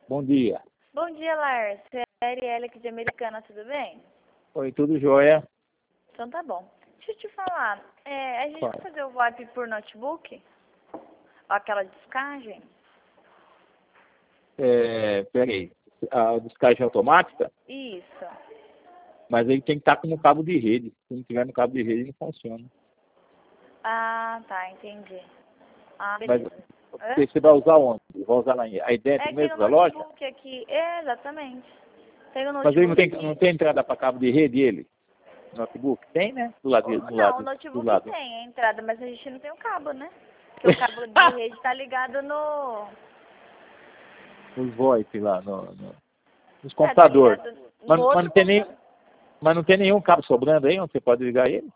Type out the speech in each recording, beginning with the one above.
Bom dia. Bom dia, Lárcia. É a Arielle aqui de Americana, tudo bem? Oi, tudo jóia? Então tá bom. Deixa eu te falar, a gente vai fazer o VoIP por notebook? Aquela descagem? Peraí. A descagem automática? Isso. Mas ele tem que estar com um cabo de rede. Se não tiver no cabo de rede, não funciona. Ah, tá, entendi. Ah, Mas beleza. Hã? você vai usar onde? Vai usar aí dentro Tem mesmo o da loja? notebook aqui. Exatamente. Tem o Mas ele não notebook tem, não aqui. tem entrada para cabo de rede, ele? Notebook? Tem, né? Do lado. Não, o Do notebook lado. tem a entrada, mas a gente não tem o cabo, né? Porque o cabo de rede tá ligado no... Os VoIP lá, nos Tá computadores. ligado Mas, no mas, outro não tem nem, computador. mas não tem nenhum cabo sobrando aí onde você pode ligar ele?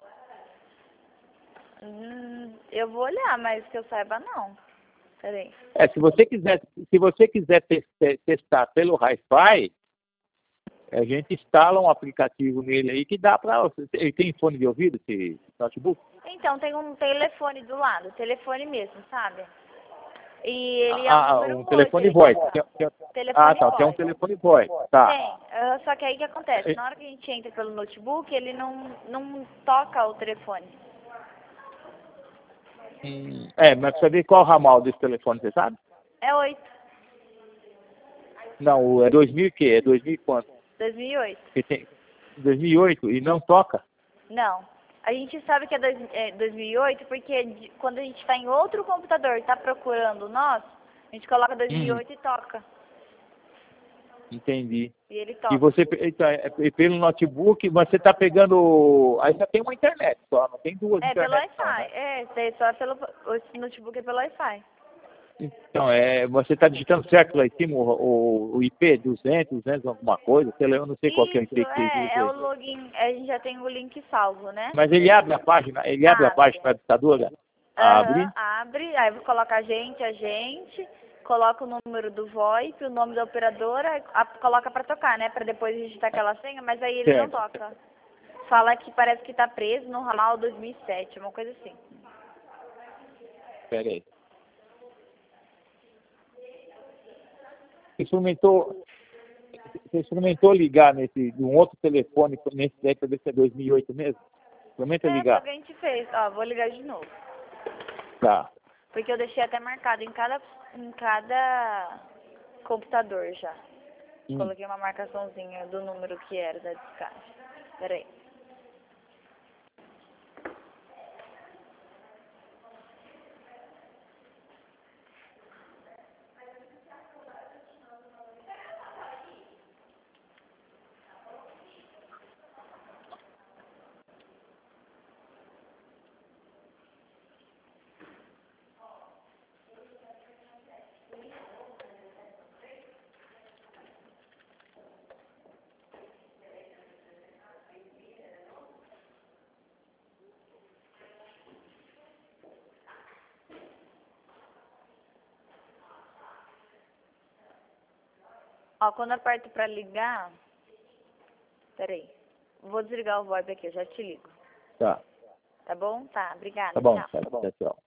Eu vou olhar, mas que eu saiba não. Peraí. Se você quiser testar pelo Wi-Fi, a gente instala um aplicativo nele aí que dá para... Ele tem fone de ouvido, esse notebook? Então, tem um telefone do lado, telefone mesmo, sabe? E ele é o número Um 8, telefone ele voice. telefone Tá, tem um voice. telefone voice. Tá. Tem, só que aí o que acontece? Na hora que a gente entra pelo notebook, ele não toca o telefone. Mas precisa ver qual ramal desse telefone, você sabe? É 8, Não, é 2000 e quê? É 2000 e quanto? 2008. Porque tem 2008 e não toca? Não. A gente sabe que é 2008 porque quando a gente está em outro computador e está procurando o nosso, a gente coloca 2008 e toca. Entendi. E ele E toca. você, então, pelo notebook, você está pegando... Aí só tem uma internet só, não tem duas É pelo internets não, Wi-Fi. né? Só pelo esse notebook é pelo Wi-Fi. Então, você está digitando certo lá em cima o IP 200 alguma coisa, sei lá, eu não sei qual que é o Isso, IP que vocês usam é aí. o login. A gente já tem o link salvo, né? Mas ele abre a página Abre. da ditadura? Aham, Abre. abre. Aí coloca a gente, coloca o número do VoIP, o nome da operadora, coloca pra tocar, né? Pra depois digitar aquela senha, mas aí ele não Certo. toca. Fala que parece que tá preso no ramal 2007, uma coisa assim. Espera aí. Você experimentou ligar de um outro telefone nesse daí para ver se é 2008 mesmo? Experimenta É, foi o ligar. que a gente fez. Ó, vou ligar de novo. Tá. Porque eu deixei até marcado em cada computador já. Coloquei uma marcaçãozinha do número que era da descarte. Peraí. Ó, quando eu aperto pra ligar... Peraí. Vou desligar o VoIP aqui, eu já te ligo. Tá. Tá bom? Tá, obrigada. Tá bom, Tchau. tchau.